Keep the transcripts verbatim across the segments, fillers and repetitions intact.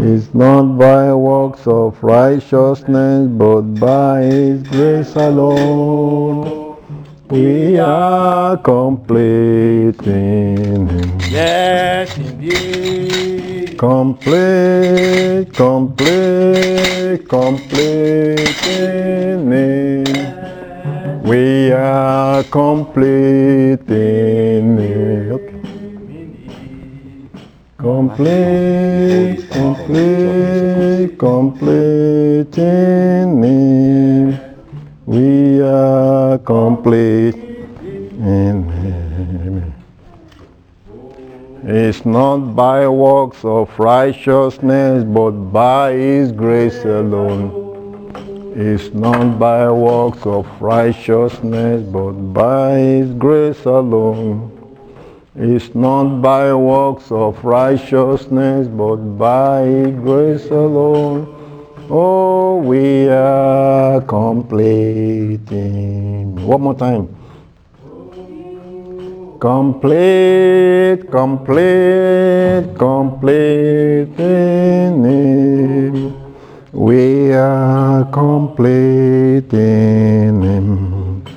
It's not by works of righteousness, but by His grace alone. We are complete in Him. Yes, indeed. Complete, complete, complete in Him. We are complete in Him. Okay. Complete, complete, complete in Him. We are complete in Him. It's not by works of righteousness, but by His grace alone. It's not by works of righteousness, but by His grace alone. It's not by works of righteousness, but by His grace alone. Oh, we are complete in Him. One more time. Complete, complete, complete in Him. We are complete in Him.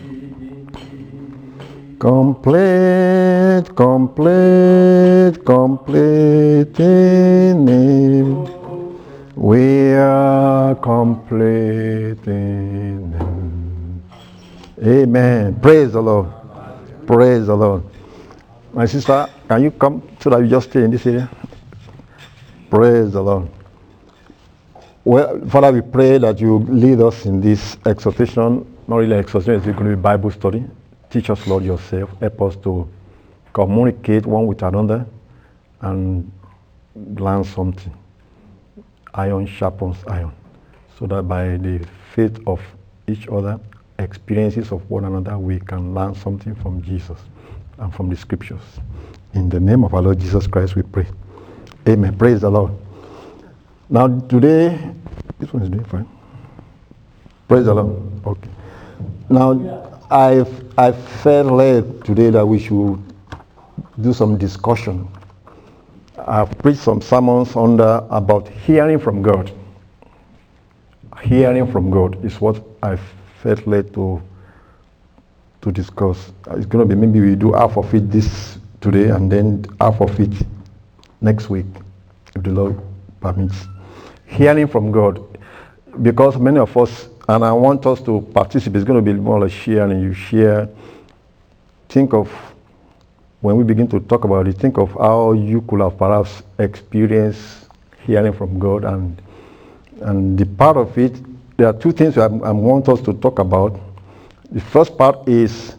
Complete, complete, complete in Him. We are complete in Him. Amen. Praise the Lord. Praise the Lord. My sister, can you come so that you just stay in this area? Praise the Lord. Well, Father, we pray that you lead us in this exhortation, not really exhortation, it's going to be Bible study. Teach us, Lord, yourself. Help us to communicate one with another and learn something. Iron sharpens iron. So that by the faith of each other, experiences of one another, we can learn something from Jesus and from the scriptures. In the name of our Lord Jesus Christ, we pray. Amen. Praise the Lord. Now today, this one is doing fine. Praise the Lord. Okay. Now, I've, I felt led today that we should do some discussion. I've preached some sermons under about hearing from God. Hearing from God is what I felt led to to discuss. It's going to be maybe we do half of it this today and then half of it next week, if the Lord permits. Hearing from God, because many of us, and I want us to participate, it's going to be more like sharing. You share. Think of, when we begin to talk about it, think of how you could have perhaps experienced hearing from God. And and the part of it, there are two things I, I want us to talk about. The first part is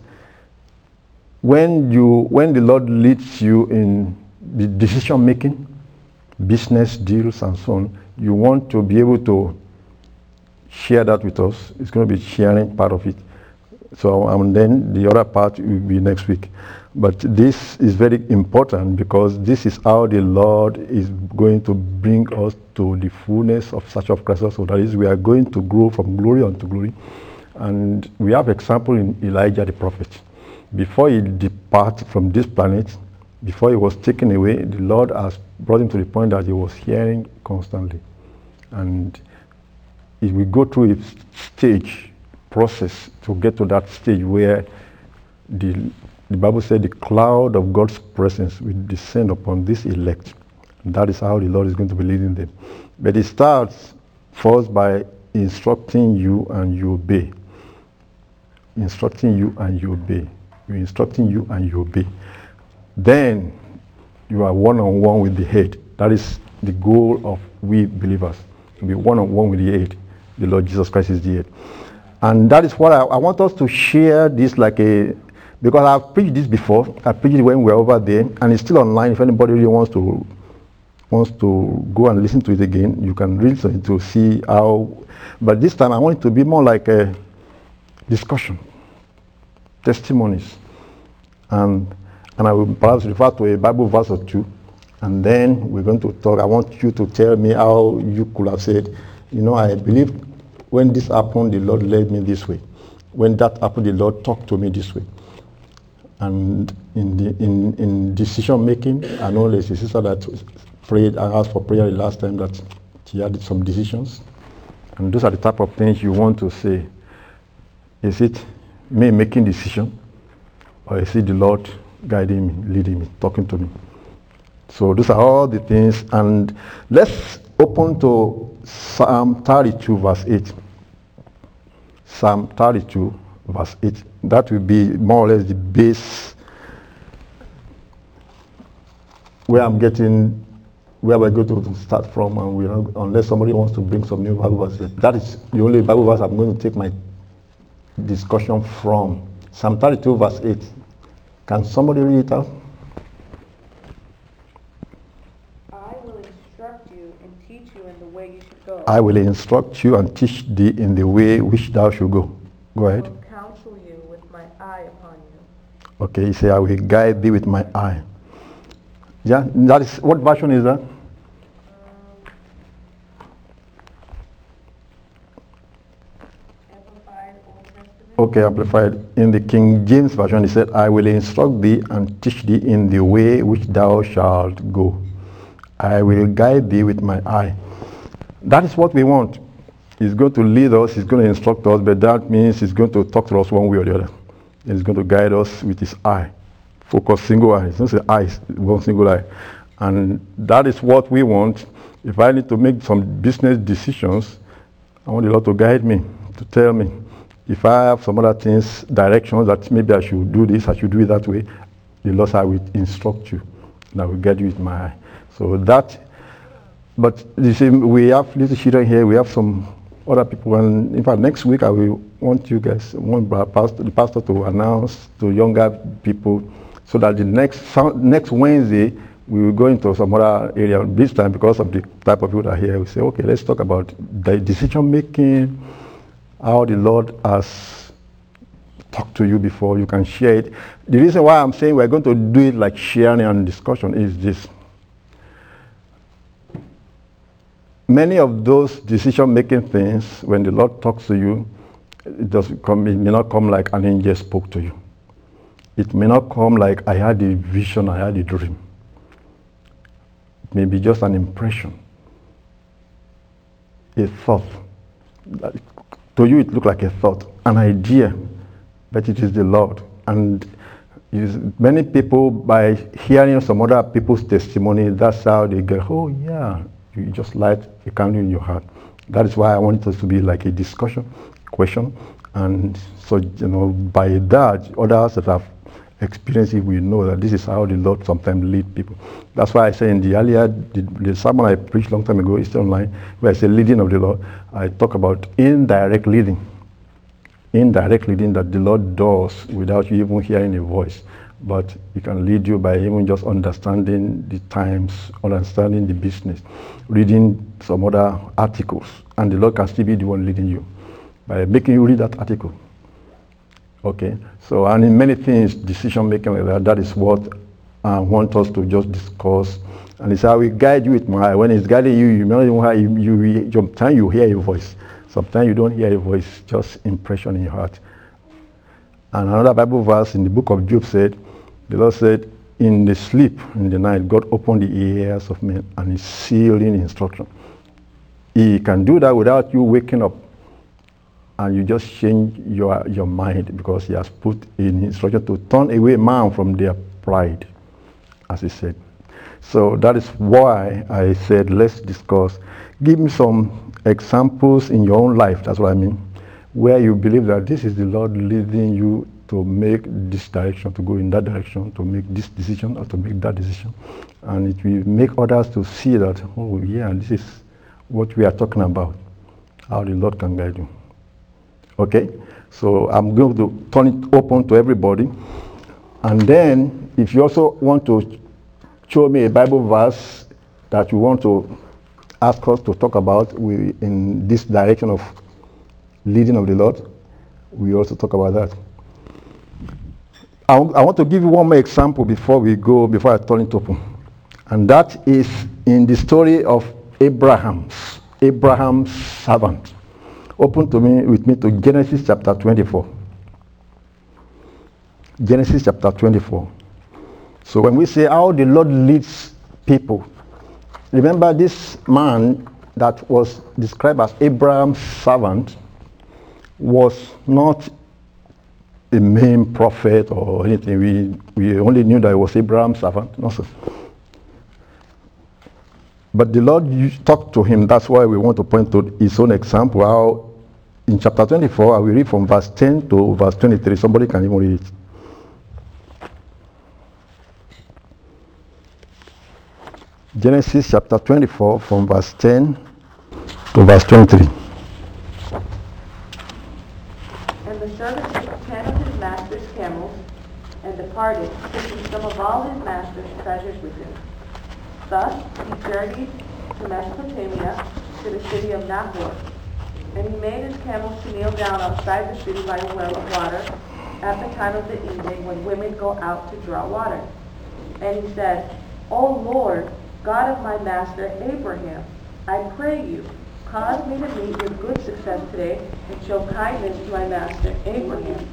when you when the Lord leads you in the decision making, business deals and so on, you want to be able to share that with us. It's going to be sharing part of it. So and then the other part will be next week. But this is very important because this is how the Lord is going to bring us to the fullness of such of Christ. So that is, we are going to grow from glory unto glory. And we have example in Elijah the prophet. Before he departed from this planet, before he was taken away, the Lord has brought him to the point that he was hearing constantly. And if we go through a stage, process to get to that stage where the, the Bible said the cloud of God's presence will descend upon this elect. And that is how the Lord is going to be leading them. But it starts first by instructing you and you obey. Instructing you and you obey. You're instructing you and you obey. Then you are one-on-one with the head. That is the goal of we believers, to be one-on-one with the head. The Lord Jesus Christ is the head. And that is what I, I want us to share this like a, because I've preached this before. I preached it when we were over there, and it's still online. If anybody really wants to wants to go and listen to it again, you can read it to see how. But this time I want it to be more like a discussion, testimonies, and and I will perhaps refer to a Bible verse or two, and then we're going to talk. I want you to tell me how you could have said, you know, I believe when this happened, the Lord led me this way. When that happened, the Lord talked to me this way. And in the, in, in decision making, I know there's a sister that prayed and asked for prayer the last time that she had some decisions. And those are the type of things you want to say. Is it me making decision, or is it the Lord guiding me, leading me, talking to me? So those are all the things. And let's open to Psalm thirty-two, verse eight. Psalm thirty-two, verse eight. That will be more or less the base where I'm getting, where we're going to start from, and we're not, unless somebody wants to bring some new Bible verses. That is the only Bible verse I'm going to take my discussion from. Psalm thirty-two, verse eight. Can somebody read it out? I will instruct you and teach you in the way you should go. I will instruct you and teach thee in the way which thou should go. Go I ahead. will counsel you with my eye upon you. Okay, he said, I will guide thee with my eye. Yeah, that is, what version is that? Um, Amplified Old Testament. Okay, amplified. In the King James Version, he said, I will instruct thee and teach thee in the way which thou shalt go. I will guide thee with my eye. That is what we want. He's going to lead us, he's going to instruct us, but that means he's going to talk to us one way or the other. He's going to guide us with his eye. Focus, single eye. It's not say eyes, one single eye. And that is what we want. If I need to make some business decisions, I want the Lord to guide me, to tell me. If I have some other things, directions that maybe I should do this, I should do it that way, the Lord said, I will instruct you, and I will guide you with my eye. So that, but you see, we have little children here, we have some other people, and in fact, next week I will want you guys, want pastor, the pastor to announce to younger people, so that the next next Wednesday, we will go into some other area. This time, because of the type of people that are here, we say, okay, let's talk about the decision making, how the Lord has talked to you before, you can share it. The reason why I'm saying we're going to do it like sharing and discussion is this. Many of those decision making things, when the Lord talks to you, it, does come, it may not come like an angel spoke to you. It may not come like I had a vision, I had a dream. It may be just an impression, a thought. To you it looked like a thought, an idea, but it is the Lord. And many people, by hearing some other people's testimony, that's how they go, oh yeah, you just light a candle in your heart. That is why I want it to be like a discussion, question. And so, you know, by that, others that have experienced it will know that this is how the Lord sometimes lead people. That's why I say in the earlier, the, the sermon I preached a long time ago, Eastern Online, where I say leading of the Lord, I talk about indirect leading. Indirect leading that the Lord does without you even hearing a voice. But He can lead you by even just understanding the times, understanding the business, reading some other articles, and the Lord can still be the one leading you by making you read that article. Okay, so and in many things, decision making like that, that is what I want us to just discuss. And it's how we guide you with my eye. When it's guiding you, you may not even hear, you, you, sometimes you hear a voice. Sometimes you don't hear a voice, just impression in your heart. And another Bible verse in the book of Job said, the Lord said, in the sleep, in the night, God opened the ears of men and He sealed in instruction. He can do that without you waking up. And you just change your, your mind, because He has put in instruction to turn away man from their pride, as He said. So that is why I said, let's discuss. Give me some examples in your own life, that's what I mean, where you believe that this is the Lord leading you to make this direction, to go in that direction, to make this decision or to make that decision. And it will make others to see that, oh yeah, this is what we are talking about, how the Lord can guide you. Okay, so I'm going to turn it open to everybody. And then, if you also want to show me a Bible verse that you want to ask us to talk about we, in this direction of leading of the Lord, we also talk about that. I, I want to give you one more example before we go, before I turn it open. And that is in the story of Abraham's, Abraham's servant. Open to me with me to Genesis chapter twenty-four. Genesis chapter twenty-four. So when we say how the Lord leads people remember this man that was described as Abraham's servant was not a main prophet or anything. We, we only knew that he was Abraham's servant. No, sir. But the Lord used- talked to him. That's why we want to point to his own example. How in chapter twenty-four, I will read from verse ten to verse twenty-three. Somebody can even read it. Genesis chapter twenty-four from verse ten to verse twenty-three. And the servant took ten of his master's camels and departed, taking some of all his master's treasures with him. Thus he journeyed to Mesopotamia, to the city of Nahor. And he made his camels to kneel down outside the city by a well of water at the time of the evening when women go out to draw water. And he said, O Lord, God of my master Abraham, I pray you, cause me to meet with good success today and show kindness to my master Abraham.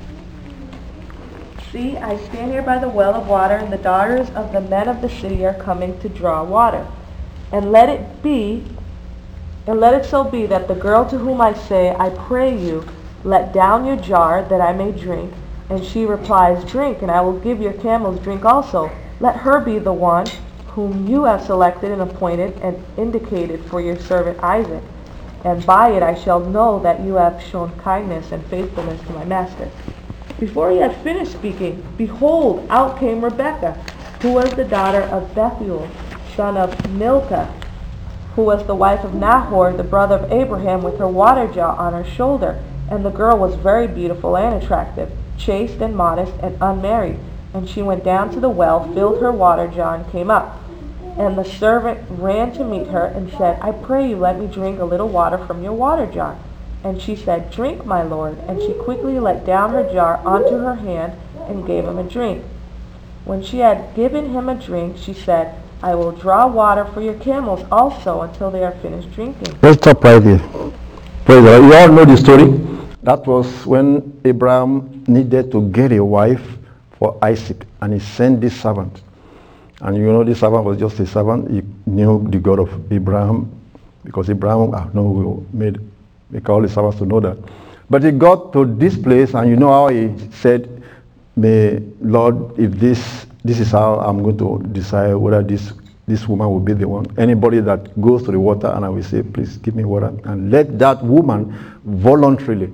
See, I stand here by the well of water, and the daughters of the men of the city are coming to draw water. And let it be, and let it so be that the girl to whom I say, I pray you, let down your jar that I may drink, and she replies, drink, and I will give your camels drink also. Let her be the one whom you have selected and appointed and indicated for your servant Isaac. And by it I shall know that you have shown kindness and faithfulness to my master. Before he had finished speaking, behold, out came Rebekah, who was the daughter of Bethuel, son of Milcah, who was the wife of Nahor, the brother of Abraham, with her water jar on her shoulder. And the girl was very beautiful and attractive, chaste and modest and unmarried. And she went down to the well, filled her water jar, and came up. And the servant ran to meet her and said, I pray you, let me drink a little water from your water jar. And she said, drink, my lord. And she quickly let down her jar onto her hand and gave him a drink. When she had given him a drink, she said, I will draw water for your camels also until they are finished drinking. Let's stop right here. Praise the Lord. You all know the story. That was when Abraham needed to get a wife for Isaac, and he sent this servant. And you know, this servant was just a servant. He knew the God of Abraham, because Abraham, I know, we made make all the servants to know that. But he got to this place, and you know how he said, may Lord, if this this is how I'm going to decide whether this this woman will be the one. Anybody that goes to the water, and I will say, please give me water, and let that woman voluntarily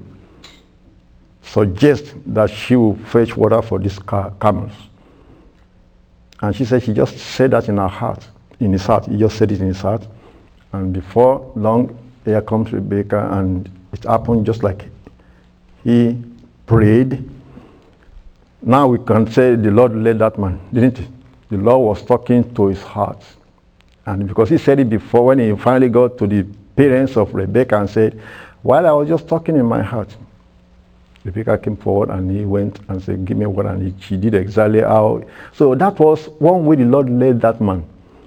suggest that she will fetch water for these camels. And she said she just said that in her heart, in his heart. He just said it in his heart. And before long, here comes Rebekah, and it happened just like he prayed. Now we can say the Lord led that man, didn't he? The Lord was talking to his heart. And because he said it before, when he finally got to the parents of Rebekah and said, while I was just talking in my heart, Rebekah came forward and he went and said, give me water, and he, she did exactly how. So that was one way the Lord led that man,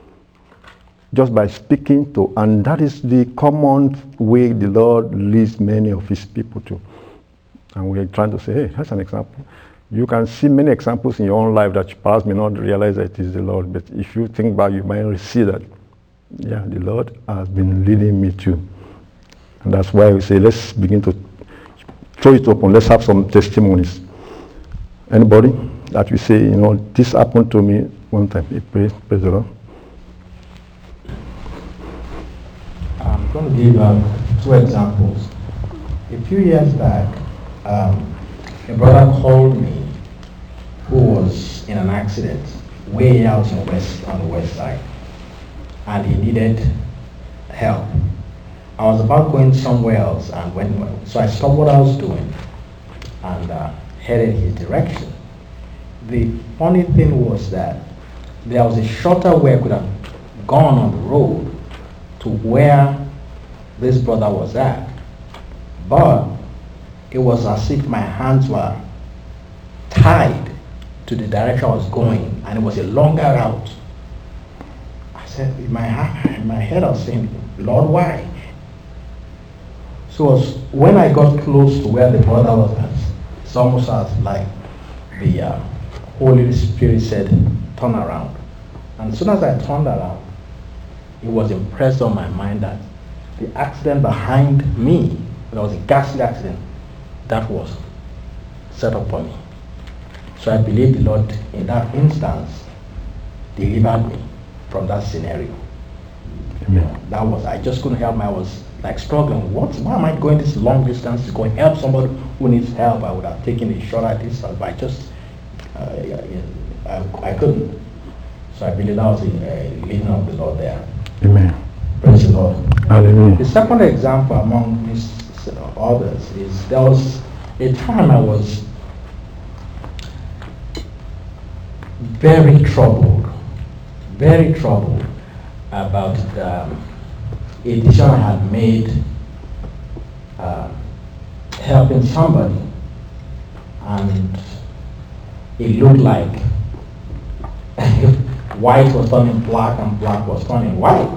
just by speaking to, and that is the common way the Lord leads many of his people to. And we're trying to say, hey, that's an example. You can see many examples in your own life that you perhaps may not realize that it is the Lord, but if you think back, you might see that, yeah, the Lord has been leading me too. And that's why we say, let's begin to throw it open. Let's have some testimonies. Anybody that we say, you know, this happened to me one time. Praise, praise the Lord. I'm going to give um, two examples. A few years back, um, a brother called me who was in an accident way out in west on the west side, and he needed help. I was about going somewhere else, and when so I stopped what I was doing and uh, headed his direction. The funny thing was that there was a shorter way I could have gone on the road to where this brother was at, but it was as if my hands were tied to the direction I was going, and it was a longer route. I said, in my, in my head I was saying, Lord, why? So it was when I got close to where the brother was at, it's almost as like the uh, Holy Spirit said, turn around. And as soon as I turned around, it was impressed on my mind that the accident behind me, there was a ghastly accident, that was set up for me. So I believe the Lord, in that instance, delivered me from that scenario. Amen. That was, I just couldn't help me. I was like struggling. What? Why am I going this long distance to go and help somebody who needs help? I would have taken a shorter distance, but I just, uh, I, I couldn't. So I believe that was the uh, leading of the Lord there. Amen. Praise the Lord. Hallelujah. The second example among these uh, others is there was a time I was very troubled, very troubled about um, a decision I had made uh, helping somebody, and it looked like white was turning black and black was turning white.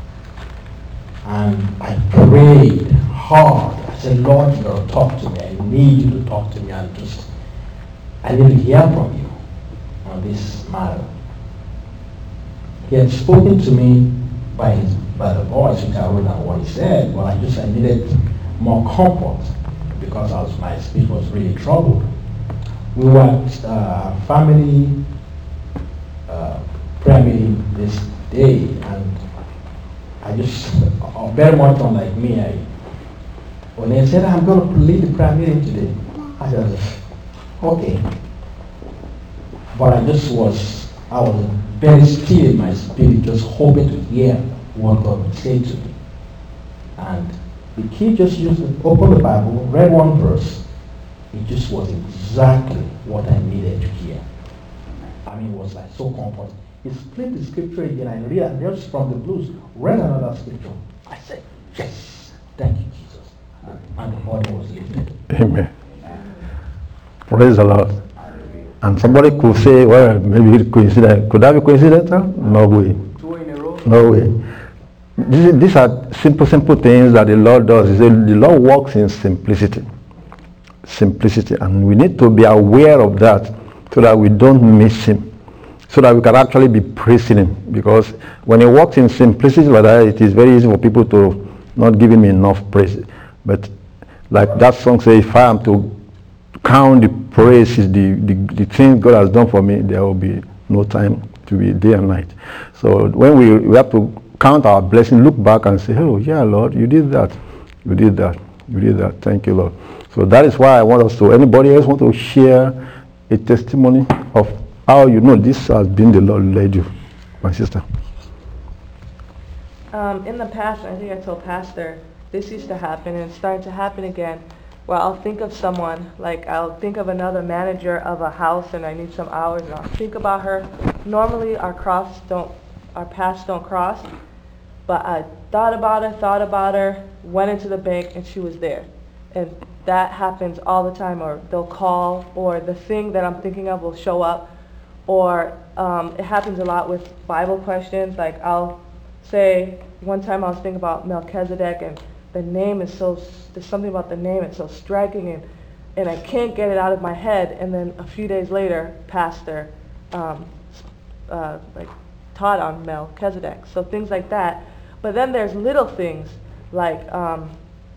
And I prayed hard. I said, Lord, you gotta talk to me. I need you to talk to me, and just, I need to hear from you on this matter. He had spoken to me by his, by the voice, which I wrote down what he said, but I just I needed more comfort because I was, my speech was really troubled. We were at uh, family uh, prayer meeting this day, and I just, uh, very much unlike me, I, when they said, I'm going to lead the prayer meeting today, I said, okay. But I just was, I was very still in my spirit, just hoping to hear what God would say to me. And the kid just used to open the Bible, read one verse. It just was exactly what I needed to hear. I mean, it was like so comforting. He split the scripture again. I read it just from the blues, read another scripture. I said, yes, thank you, Jesus. And the body was lifted. Amen. Praise the Lord. And somebody could say, well, maybe it's coincidence. Could that be coincidental? No way. Two in a row. No way. These, these are simple, simple things that the Lord does. He said, the Lord walks in simplicity. Simplicity. And we need to be aware of that so that we don't miss him. So that we can actually be praising him. Because when he walks in simplicity like that, it is very easy for people to not give him enough praise. But like that song says, if I am to count the praises, the, the, the things God has done for me, there will be no time to be day and night. So when we, we have to count our blessing, look back and say, oh yeah, Lord, you did that. You did that. You did that. Thank you, Lord. So that is why I want us to, anybody else want to share a testimony of how you know this has been the Lord led you, my sister? Um, in the past, I think I told Pastor, this used to happen and it's starting to happen again. Well, I'll think of someone, like I'll think of another manager of a house and I need some hours and I'll think about her. Normally our cross don't, our paths don't cross, but I thought about her, thought about her, went into the bank and she was there. And that happens all the time, or they'll call, or the thing that I'm thinking of will show up, or um, it happens a lot with Bible questions. Like I'll say, one time I was thinking about Melchizedek and the name is so, there's something about the name, it's so striking, and, and I can't get it out of my head. And then a few days later, Pastor um, uh, like taught on Melchizedek. So things like that. But then there's little things, like um,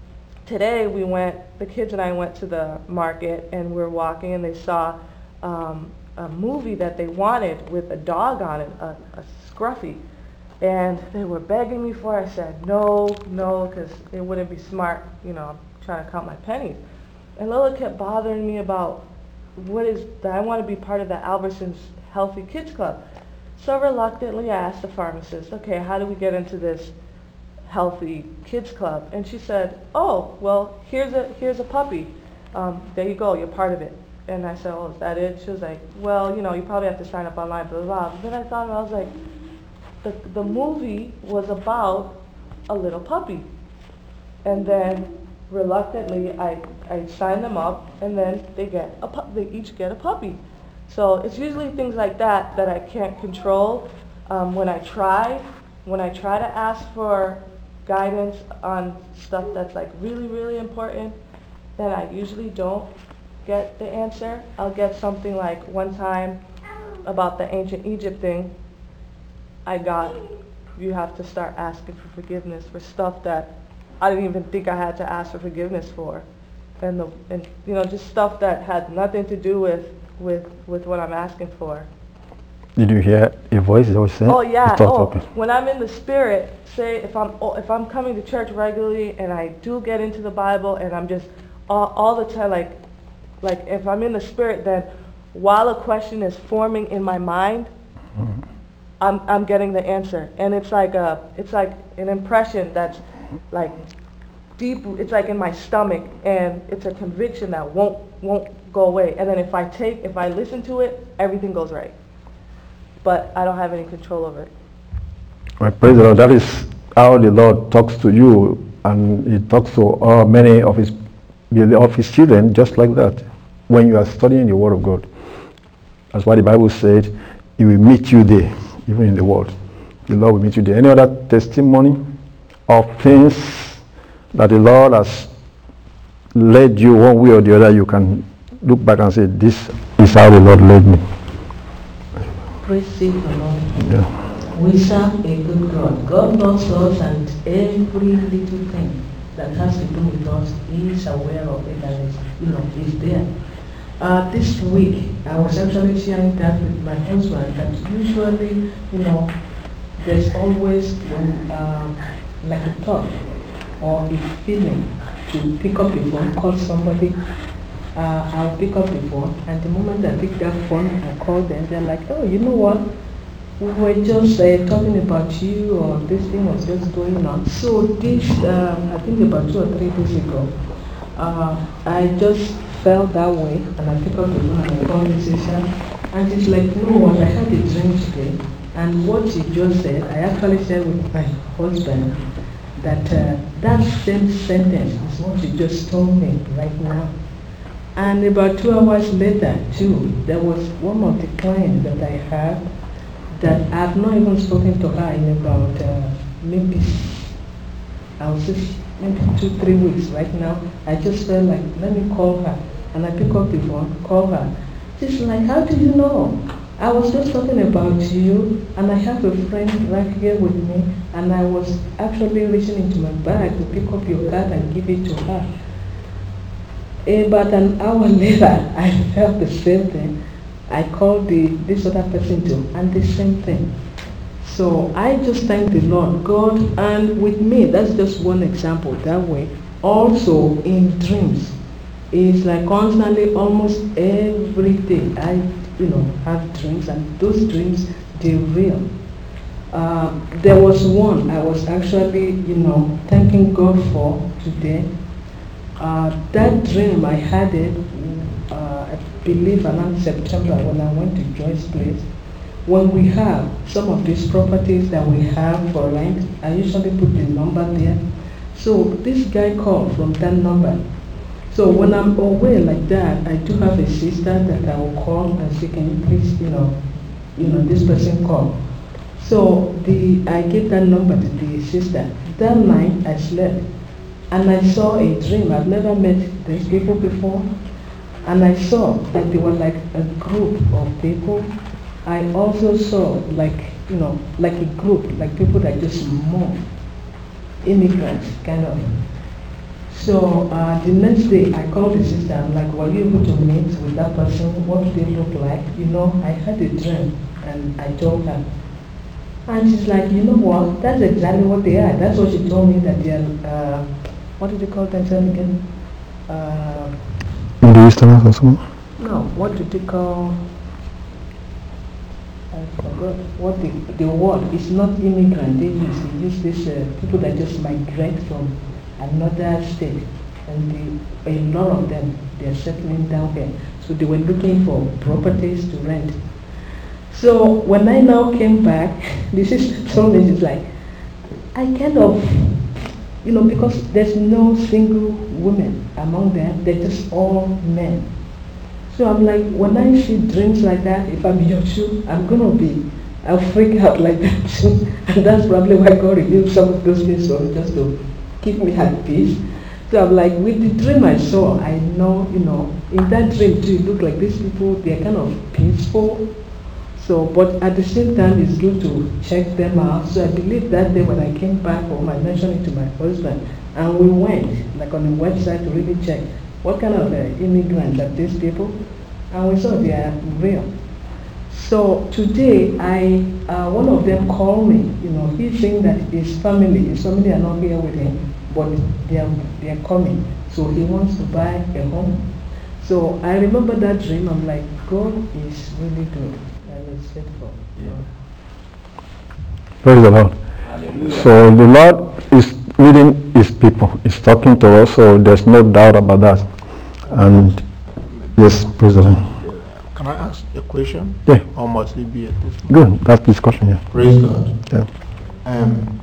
today we went, the kids and I went to the market and we were walking and they saw um, a movie that they wanted with a dog on it, a, a Scruffy. And they were begging me for it. I said, no, no, because it wouldn't be smart. You know, I'm trying to count my pennies. And Lola kept bothering me about what is that I want to be part of the Albertsons Healthy Kids Club. So reluctantly, I asked the pharmacist, okay, how do we get into this Healthy Kids Club? And she said, oh, well, here's a here's a puppy. Um, there you go, you're part of it. And I said, oh, is that it? She was like, well, you know, you probably have to sign up online, blah, blah, blah. But then I thought, and I was like, The, the movie was about a little puppy. And then reluctantly I, I sign them up and then they get a pu- they each get a puppy. So it's usually things like that that I can't control. Um, when I try, when I try to ask for guidance on stuff that's like really, really important, then I usually don't get the answer. I'll get something like one time about the ancient Egypt thing. I got you have to start asking for forgiveness for stuff that I didn't even think I had to ask for forgiveness for, and the and you know just stuff that had nothing to do with with with what I'm asking for. Did you hear a voice that was saying? Oh yeah. Stop Oh, talking. when I'm in the spirit, say if I'm oh, if I'm coming to church regularly and I do get into the Bible and I'm just all, all the time like like if I'm in the spirit, then while a question is forming in my mind, Mhm. I'm I'm getting the answer, and it's like a it's like an impression that's like deep. It's like in my stomach, and it's a conviction that won't won't go away. And then if I take if I listen to it, everything goes right. But I don't have any control over it. Well, praise the Lord. That is how the Lord talks to you, and He talks to uh, many of His of His children just like that. When you are studying the Word of God, that's why the Bible said, He will meet you there, even in the world. The Lord will meet you there. Any other testimony of things that the Lord has led you one way or the other, you can look back and say, "This is how the Lord led me." Praise the Lord. Yeah. We serve a good God. God loves us, and every little thing that has to do with us, He is aware of it, and is, you know, is there. Uh, this week, I was actually sharing that with my husband, that usually, you know, there's always when, uh, like a thought or a feeling to pick up the phone, call somebody. Uh, I'll pick up the phone, and the moment I pick that phone, I call them, they're like, oh, you know what? We were just uh, talking about you, or this thing was just going on. So this, um, I think about two or three days ago, uh, I just felt that way, and I pick up the phone and I call Missus and she's like, you know what, I had a dream today, and what she just said, I actually shared with my husband, that uh, that same sentence is what she just told me right now. And about two hours later, too, there was one of the clients that I had that I've not even spoken to her in about uh, maybe, I was just maybe two, three weeks right now. I just felt like, let me call her. And I pick up the phone, call her. She's like, how do you know? I was just talking about you, and I have a friend right here with me, and I was actually reaching into my bag to pick up your card and give it to her. About an hour later, I felt the same thing. I called the this other person too, and the same thing. So I just thank the Lord God, and with me, that's just one example. That way, also in dreams, it's like constantly, almost every day, I you know have dreams, and those dreams, they're real. Uh, there was one I was actually you know thanking God for today. Uh, that dream, I had it, uh, I believe around September when I went to Joy's place. When we have some of these properties that we have for rent, I usually put the number there. So this guy called from that number. So when I'm away like that, I do have a sister that I will call and say, can you please, you know, you know, this person call. So the I gave that number to the sister. That night I slept. And I saw a dream. I've never met these people before. And I saw that they were like a group of people. I also saw like, you know, like a group, like people that just moved, immigrants, kind of. So uh, the next day I called the sister. I'm like, were you able to meet with that person? What do they look like? You know, I had a dream, and I told her. And she's like, you know what? That's exactly what they are. That's what she told me, that they are, uh, what did you call themselves again? Uh, Middle Easterners or something? no, what did they call? I forgot what the, the word. It's not immigrant. They use, they use this uh, people that just migrate from another state. And the, a lot of them, they're settling down here. So they were looking for properties to rent. So when I now came back, this is told me, it's like, I kind of, you know, because there's no single woman among them, they're just all men. So I'm like, when I see dreams like that, if I'm in your shoe, I'm gonna be, I'll freak out like that too. And that's probably why God revealed some of those things for me, just to keep me at peace. So I'm like, with the dream I saw, I know, you know, in that dream too, it looked like these people, they're kind of peaceful. So, but at the same time, it's good to check them out. So I believe that day when I came back home, I mentioned it to my husband, and we went, like on the website, to really check what kind of uh, immigrants are these people, and we saw they are real. So today, I uh, one of them called me. You know, he's saying that his family, his family are not here with him, but they are they are coming. So he wants to buy a home. So I remember that dream. I'm like, God is really good and it's faithful. Yeah. Praise the Lord. So the Lord is leading his people, he's talking to us, so there's no doubt about that. And yes, praise the Lord. Can I ask a question? Yeah. Or must it be at this point? Good, that's discussion, yeah. Praise God. Yeah. Um,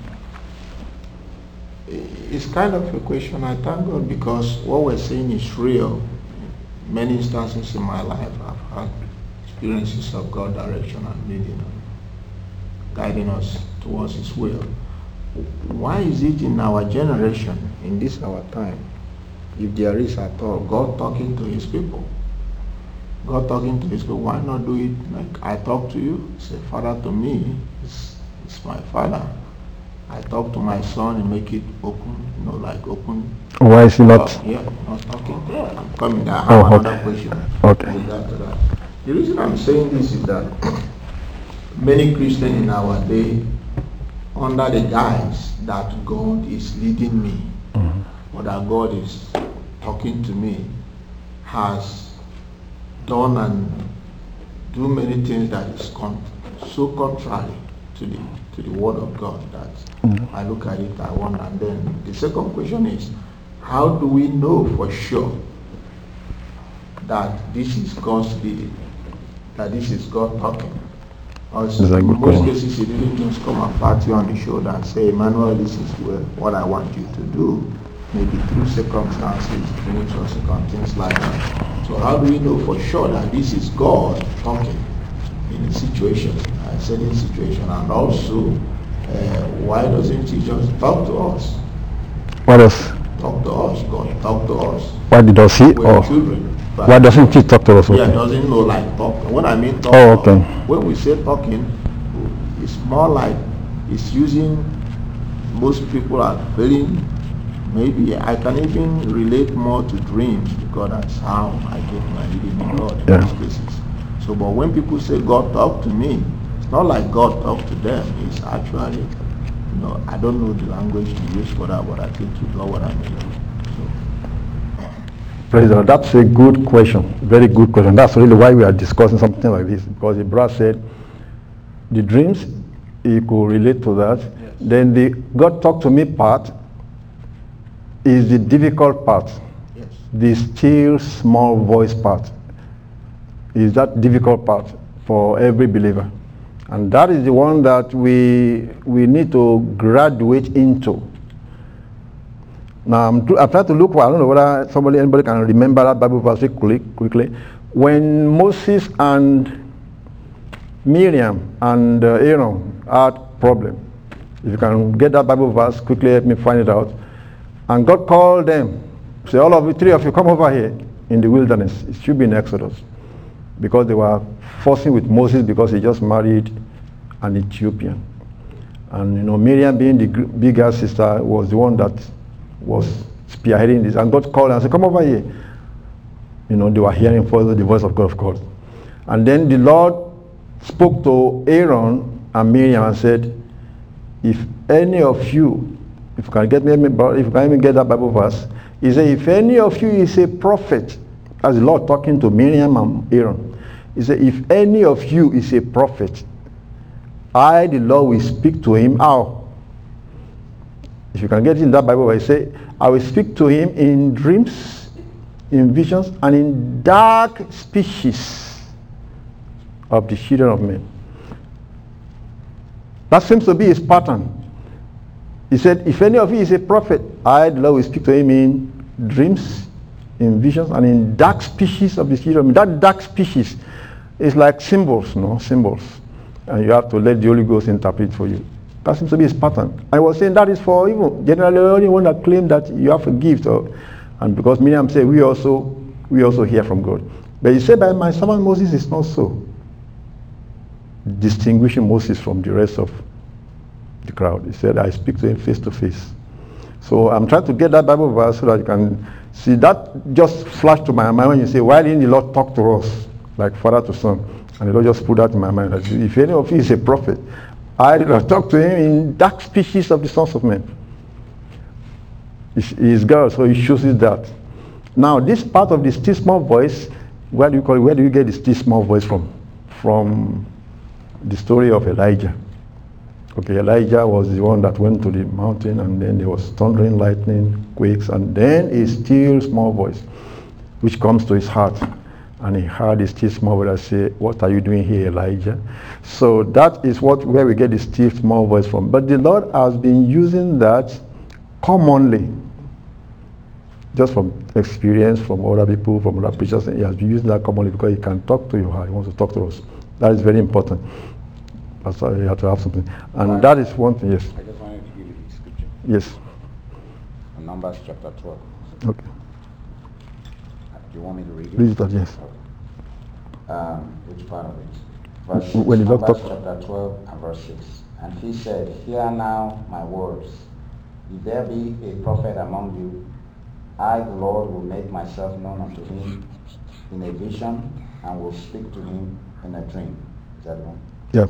it's kind of a question. I thank God because what we're saying is real. Many instances in my life I've had experiences of God direction and leading, guiding us towards His will. Why is it in our generation, in this our time, if there is at all, God talking to His people? God talking to His people, why not do it like I talk to you? Say, Father to me, it's, it's my Father. I talk to my son and make it open, you know, like open. Why is he not? Uh, yeah, not talking. Yeah, I'm coming. I have Oh, okay. another question. Okay. With that, to that. The reason I'm saying this is that many Christians in our day, under the guise that God is leading me, Mm-hmm. or that God is talking to me, has done and do many things that is con- so contrary to the to the word of God that Mhm. I look at it, I wonder. And then the second question is, how do we know for sure that this is God's leading, that this is God talking? Also, That's a in good most point. cases, He didn't just come and pat you on the shoulder and say, Emmanuel, this is what I want you to do. Maybe through circumstances, dreams or circum- things like that. So how do we know for sure that this is God talking in a situation, a certain situation? And also, uh, why doesn't He just talk to us? What else? Talk to us, God, talk to us. Why did does he? We're Or children. But why doesn't he talk to us? yeah, Okay. doesn't know like talk. When I mean talk, Oh, okay. when we say talking, it's more like it's using, most people are feeling, maybe I can even relate more to dreams because that's how I get my leading in God in Yeah. most cases. So, but when people say God talk to me, it's not like God talk to them. It's actually, you know, I don't know the language to use for that, but I think you know what I mean. So, Praise the Lord. That's a good question. Very good question. That's really why we are discussing something like this. Because the brother said the dreams, he could relate to that. Yes. Then the God talk to me part is the difficult part. yes. The still small voice part is that difficult part for every believer. And that is the one that we we need to graduate into. Now I'm, tr- I'm trying to look for, I don't know whether somebody, anybody can remember that Bible verse quickly, quickly. When Moses and Miriam and uh, Aaron had problem. If you can get that Bible verse quickly, help me find it out. And God called them, say, all of you, three of you, come over here in the wilderness. It should be in Exodus. Because they were forcing with Moses because he just married an Ethiopian. And you know, Miriam being the gr- bigger sister was the one that was spearheading this. And God called and said, come over here. You know, they were hearing further the voice of God, of course. And then the Lord spoke to Aaron and Miriam and said, if any of you, if you can get me, if you can even get that Bible verse, he said, if any of you is a prophet, as the Lord talking to Miriam and Aaron, he said, if any of you is a prophet, I, the Lord, will speak to him. How? If you can get in that Bible, I say, I will speak to him in dreams, in visions, and in dark speeches of the children of men. That seems to be his pattern. He said, if any of you is a prophet, I, the Lord, will speak to him in dreams, in visions, and in dark speeches of the children of men. That dark speeches is like symbols, no? Symbols. And you have to let the Holy Ghost interpret for you. That seems to be his pattern. I was saying that is for even generally anyone that claim that you have a gift. Or, and because Miriam said, we also we also hear from God. But he said, by my servant Moses, it's not so. distinguishing Moses from the rest of the crowd. He said, I speak to him face to face. So I'm trying to get that Bible verse so that you can see. That just flashed to my mind when you say, why didn't the Lord talk to us like father to son? And the Lord just put that in my mind. That if any of you is a prophet, I did not talk to him in dark species of the sons of men. He is God, so he chooses that. Now, this part of the still small voice, where do you call it? Where do you get the still small voice from? From the story of Elijah. Okay, Elijah was the one that went to the mountain, and then there was thundering, lightning, quakes, and then a still small voice, which comes to his heart. And he heard a still small voice say, what are you doing here, Elijah? So that is what where we get the still small voice from. But the Lord has been using that commonly, just from experience, from other people, from other preachers. He has been using that commonly because he can talk to you how he wants to talk to us. That is very important. That's why you have to have something. And right. That is one thing, yes. I just wanted to give you the scripture. Yes. In Numbers chapter twelve. Okay. Do you want me to read it? Read it, yes. Um, which part of it? Verse six, when Numbers talk chapter twelve and verse six. And he said, hear now my words. If there be a prophet among you, I, the Lord, will make myself known unto him in a vision and will speak to him in a dream. Is that one? Yeah.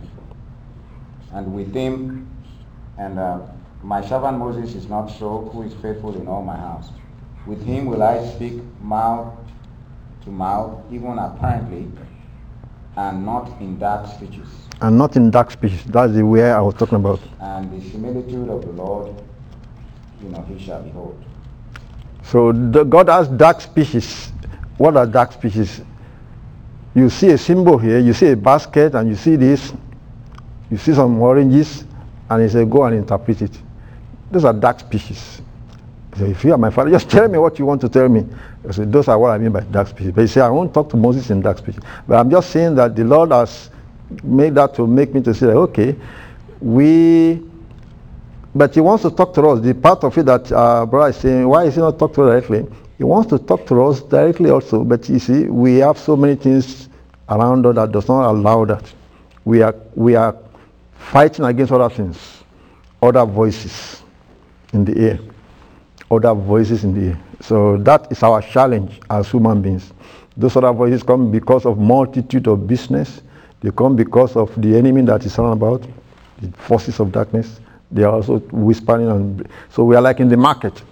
And with him, and uh, my servant Moses is not so, who is faithful in all my house. With him will I speak mouth to mouth, even apparently, and not in dark speeches. And not in dark speeches. That's the way I was talking about. And the similitude of the Lord, you know, he shall behold. So the, God has dark speeches. What are dark speeches? You see a symbol here, you see a basket, and you see this, you see some oranges, and he said, go and interpret it. Those are dark speeches. So if you are my father, just tell me what you want to tell me. I said, those are what I mean by dark speeches. But he said, I won't talk to Moses in dark speeches. But I'm just saying that the Lord has made that to make me to say, okay, we, but he wants to talk to us. The part of it that uh, brother is saying, why is he not talking to us directly? He wants to talk to us directly also. But you see, we have so many things around us that does not allow that. We are, we are fighting against other things, other voices in the air. Other voices in the air. So that is our challenge as human beings. Those other voices come because of multitude of business. They come because of the enemy that is around about, the forces of darkness. They are also whispering. And so we are like in the market.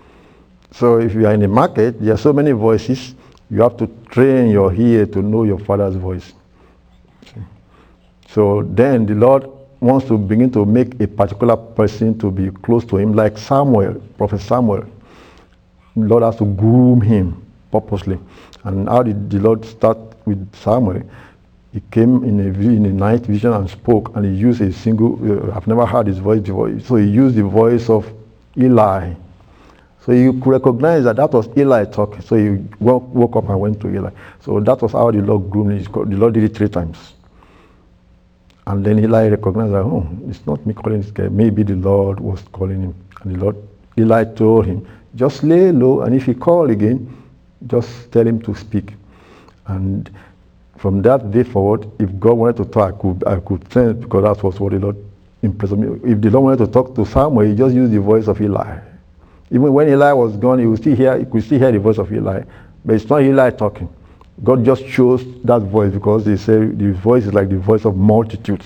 So if you are in the market, there are so many voices. You have to train your ear to know your Father's voice. So then the Lord wants to begin to make a particular person to be close to him, like Samuel, Prophet Samuel. The Lord has to groom him purposely. And how did the Lord start with Samuel? He came in a, in a night vision and spoke, and he used a single, uh, I've never heard his voice before, so he used the voice of Eli. So you could recognize that that was Eli talking. So he woke, woke up and went to Eli. So that was how the Lord groomed him. The Lord did it three times. And then Eli recognized that, oh, it's not me calling this guy. Maybe the Lord was calling him. And the Lord, Eli told him, just lay low, and if he calls again, just tell him to speak. And from that day forward, if God wanted to talk, I could, I could sense, because that was what the Lord impressed on me. If the Lord wanted to talk to Samuel, he just used the voice of Eli. Even when Eli was gone, he would still hear, he could still hear the voice of Eli. But it's not Eli talking. God just chose that voice because they say the voice is like the voice of multitudes.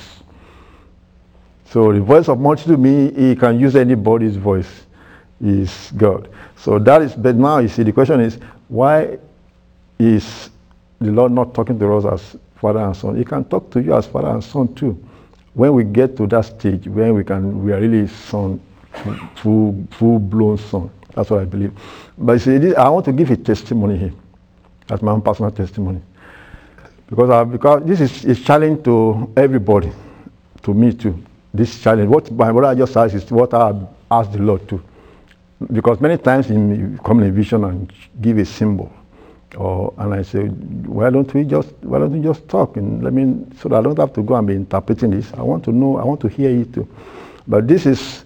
So the voice of multitude means he can use anybody's voice. Is God. So that is, but now you see the question is, why is the Lord not talking to us as father and son? He can talk to you as father and son too. When we get to that stage, when we can, we are really son, full, full-blown son. That's what I believe. But you see, this, I want to give a testimony here. That's my own personal testimony. Because, I, because this is a challenge to everybody, to me too. This challenge, what my brother just asked is what I asked the Lord to. Because many times he come in a vision and give a symbol. Or, and I say, why don't we just, why don't we just talk? And let me, so that I don't have to go and be interpreting this. I want to know, I want to hear it too. But this is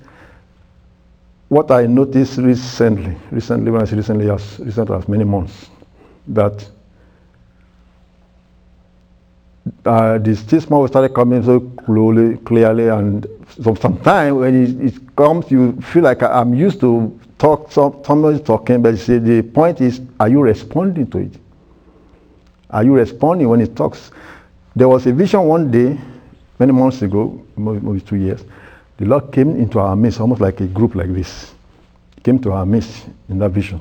what I noticed recently. Recently, when I say recently, as recently as many months. That uh, the still small voice started coming so clearly, clearly, and so sometimes when it, it comes, you feel like I'm used to talk. Some somebody's talking, but you see, the point is, are you responding to it? Are you responding when it talks? There was a vision one day, many months ago, maybe two years. The Lord came into our midst, almost like a group like this. He came to our midst in that vision,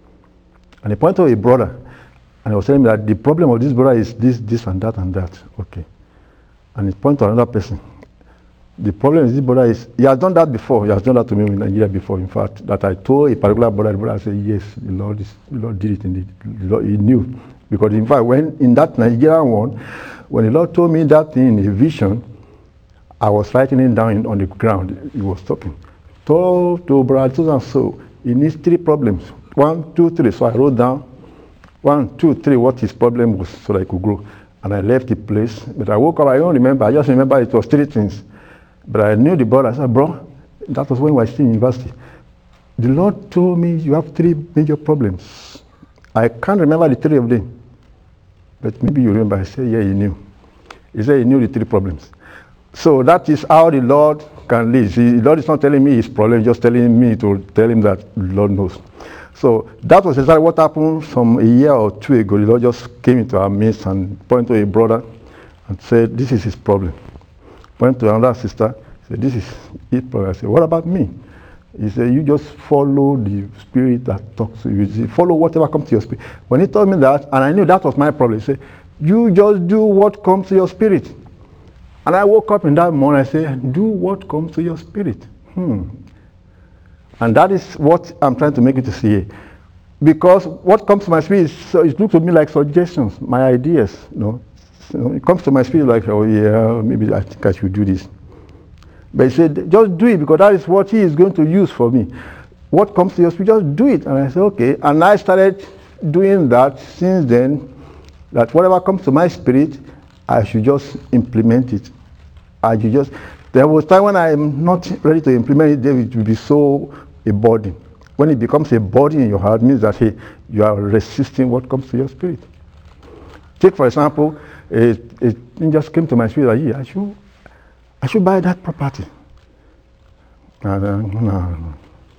and he pointed to a brother. And he was telling me that the problem of this brother is this, this, and that, and that. Okay. And he pointed to another person. The problem with this brother is, he has done that before. He has done that to me in Nigeria before. In fact, that I told a particular brother, the brother said, yes, the Lord, is, the Lord did it indeed. The Lord, he knew. Because in fact, when in that Nigerian one, when the Lord told me that thing in a vision, I was writing it down in, on the ground. He was talking. Told to brother so and so, he needs three problems. One, two, three. So I wrote down one, two, three, what his problem was, so that I could grow. And I left the place. But I woke up, I don't remember, I just remember it was three things. But I knew the brother. I said, bro, that was when we were still in university. The Lord told me you have three major problems. I can't remember the three of them. But maybe you remember. I said, yeah, he knew. He said he knew the three problems. So that is how the Lord can lead. See, the Lord is not telling me his problem, just telling me to tell him that the Lord knows. So that was exactly what happened some a year or two ago. The Lord just came into our midst and pointed to a brother and said, this is his problem. Pointed to another sister, said, this is his problem. I said, what about me? He said, you just follow the spirit that talks to you. You follow whatever comes to your spirit. When he told me that, and I knew that was my problem, he said, you just do what comes to your spirit. And I woke up in that morning, I said, do what comes to your spirit. Hmm. And that is what I'm trying to make you to see. Because what comes to my spirit, is, so it looks to me like suggestions, my ideas. You know? So it comes to my spirit like, oh yeah, maybe I think I should do this. But he said, just do it, because that is what he is going to use for me. What comes to your spirit, just do it. And I said, okay. And I started doing that since then, that whatever comes to my spirit, I should just implement it. I should just, there was time when I'm not ready to implement it, it will be so a burden. When it becomes a burden in your heart, it means that hey, you are resisting what comes to your spirit. Take for example, it, it just came to my spirit that yeah, I should, I should buy that property. And, uh, no, no.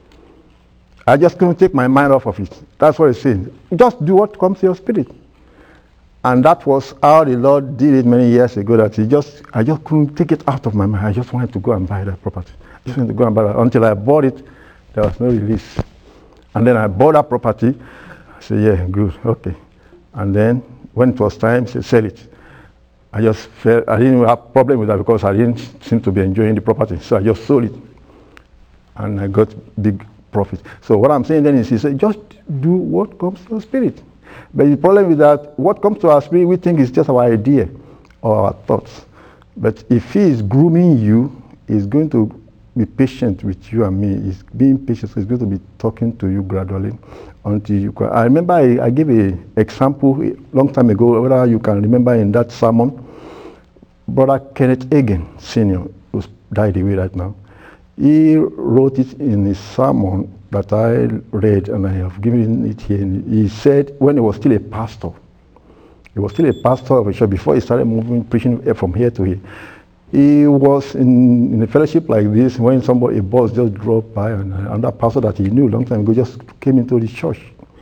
I just couldn't take my mind off of it. That's what it's saying. Just do what comes to your spirit. And that was how the Lord did it many years ago, that he just, I just couldn't take it out of my mind. I just wanted to go and buy that property. I just wanted to go and buy that. Until I bought it, there was no release. And then I bought that property. I said, yeah, good, okay. And then when it was time, I said, sell it. I just felt, I didn't have a problem with that because I didn't seem to be enjoying the property. So I just sold it. And I got big profit. So what I'm saying then is, he said, just do what comes to your spirit. But the problem is that what comes to our spirit, we think is just our idea or our thoughts. But if he is grooming you, he's going to be patient with you and me. He's being patient, so he's going to be talking to you gradually until you can. I remember I, I gave an example a long time ago, whether you can remember in that sermon. Brother Kenneth Hagin, Senior, who's died away right now, he wrote it in his sermon that I read, and I have given it here. He said when he was still a pastor, he was still a pastor of a church before he started moving, preaching from here to here. He was in, in a fellowship like this when somebody, a boss just dropped by, and another pastor that he knew a long time ago just came into the church.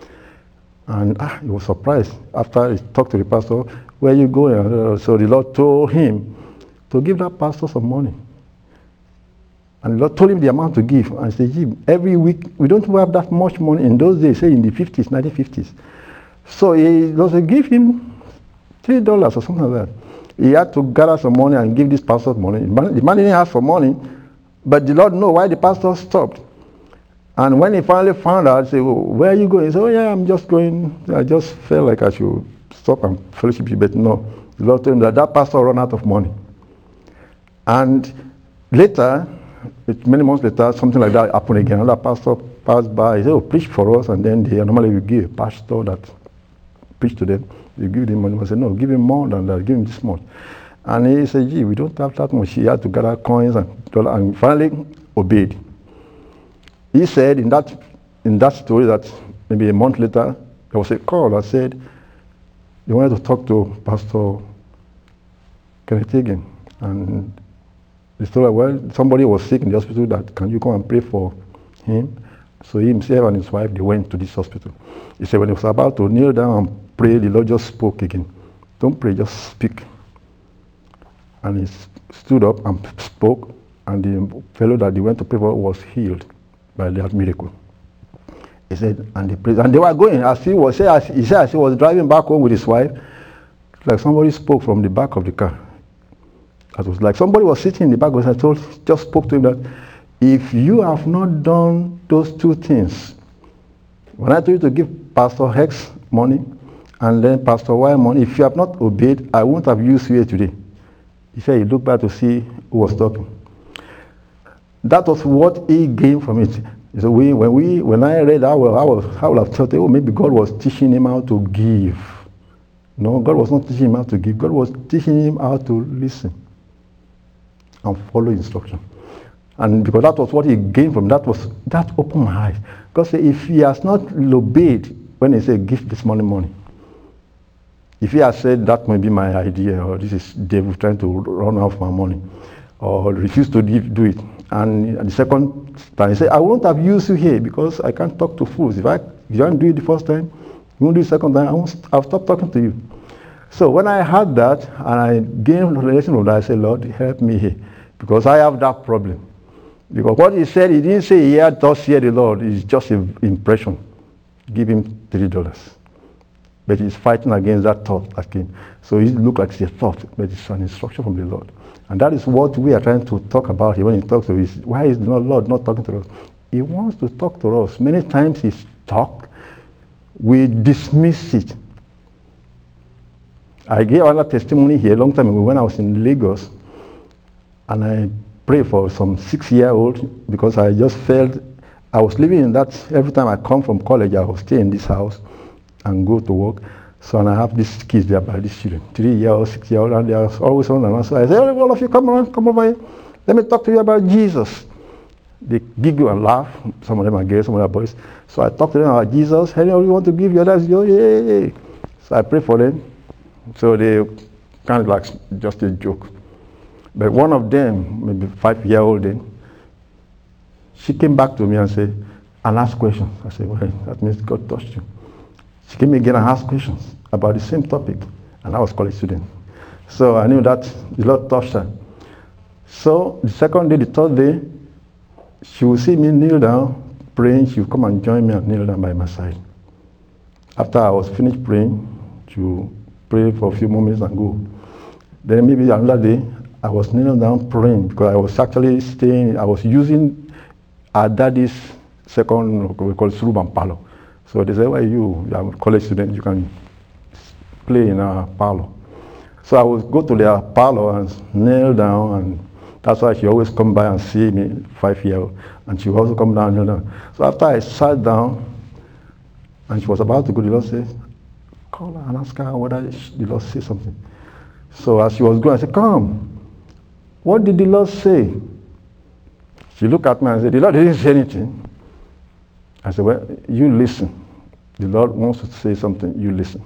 And ah, he was surprised after he talked to the pastor, where are you going? So the Lord told him to give that pastor some money. And the Lord told him the amount to give. And he said, Jim, every week, we don't have that much money in those days, say in the fifties, nineteen fifties. So he said, give him three dollars or something like that. He had to gather some money and give this pastor money. The man, the man didn't ask for money, but the Lord knew why the pastor stopped. And when he finally found out, he said, well, where are you going? He said, oh yeah, I'm just going, I just felt like I should stop and fellowship you, but no. The Lord told him that that pastor ran out of money. And later, many months later, something like that happened again. Another pastor passed by, he said, oh, preach for us, and then they normally will give a pastor that preach to them. They give him money. I said, no, give him more than that, give him this much. And he said, gee, we don't have that much. He had to gather coins and dollars, and finally obeyed. He said in that in that story that maybe a month later, there was a call that said they wanted to talk to Pastor Kenneth Hagin. And they told her, well, somebody was sick in the hospital, that can you come and pray for him? So he himself and his wife, they went to this hospital. He said when he was about to kneel down and pray, the Lord just spoke again. Don't pray, just speak. And he stood up and spoke, and the fellow that they went to pray for was healed by that miracle. He said, and they prayed, and they were going, as he was, as he said, as he was driving back home with his wife, like somebody spoke from the back of the car. It was like somebody was sitting in the back of the car, and told, just spoke to him that, if you have not done those two things, when I told you to give Pastor X money and then Pastor Y money, if you have not obeyed, I won't have used you here today. He said he looked back to see who was talking. That was what he gained from it. So we, when we, when I read that, I was, I would have thought, oh, maybe God was teaching him how to give. No, God was not teaching him how to give. God was teaching him how to listen and follow instruction. And because that was what he gained from that, was that opened my eyes. God said, if he has not obeyed when he said, give this money money, if he has said that may be my idea, or this is devil trying to run off my money, or refuse to do it, and the second time he said, I won't have used you here because I can't talk to fools. If I if you don't do it the first time, you won't do it the second time, I won't, I'll stop talking to you. So when I heard that and I gained revelation of that, I said, Lord, help me here, because I have that problem. Because what he said, he didn't say he had thus hear the Lord. It's just an impression. Give him three dollars. But he's fighting against that thought that came. So it looked like it's a thought, but it's an instruction from the Lord. And that is what we are trying to talk about here when he talks to us. Why is the Lord not talking to us? He wants to talk to us. Many times he's talk, we dismiss it. I gave another testimony here a long time ago when I was in Lagos, and I prayed for some six-year-old because I just felt I was living in that. Every time I come from college, I will stay in this house and go to work. So and I have these kids there by these children, three-year-old, six-year-old, and they are always on and on. So I say, all of you, come on, come over here. Let me talk to you about Jesus. They giggle and laugh. Some of them are girls, some of them are boys. So I talk to them about Jesus. Hey, you want to give your lives? Yo, yeah. So I pray for them. So they kind of like just a joke. But one of them, maybe five-year-old then, she came back to me and said, and asked questions. I said, well, that means God touched you. She came again and asked questions about the same topic, and I was a college student. So I knew that the Lord touched her. So the second day, the third day, she would see me kneel down, praying. She would come and join me and kneel down by my side. After I was finished praying, she would pray for a few moments and go. Then maybe another day, I was kneeling down praying because I was actually staying, I was using our daddy's second, we call it room and parlor. So they said, well, you, you are a college student, you can play in our parlor. So I would go to their parlor and kneel down, and that's why she always come by and see me, five-year-old, and she would also come down and kneel down. So after I sat down, and she was about to go, the Lord said, call her and ask her whether the Lord said something. So as she was going, I said, come. What did the Lord say? She looked at me and said, the Lord didn't say anything. I said, well, you listen. The Lord wants to say something, you listen.